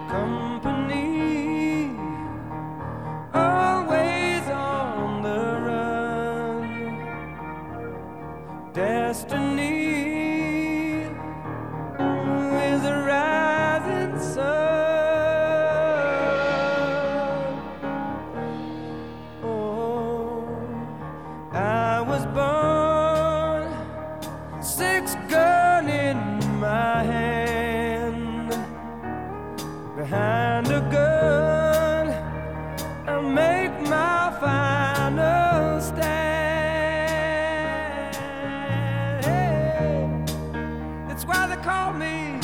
company, always on the run. Destiny is a rising sun. Oh, I was born, six gun in my hand. Behind a gun, I make my final stand. Hey, it's why they call me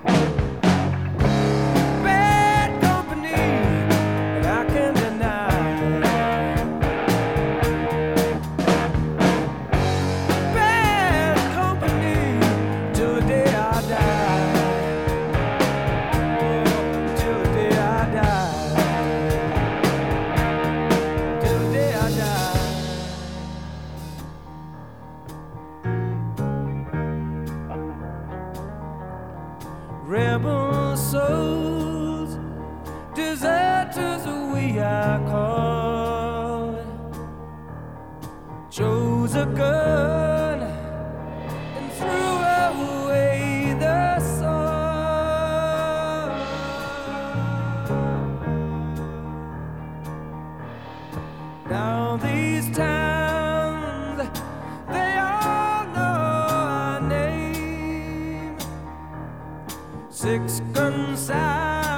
bad company, and I can't deny bad company till the day I die. Till the day I die. Till the day I die. Rebel souls, deserters we are called. Chose a gun and threw away the sword. Now these towns, they all know our name. Six gun side.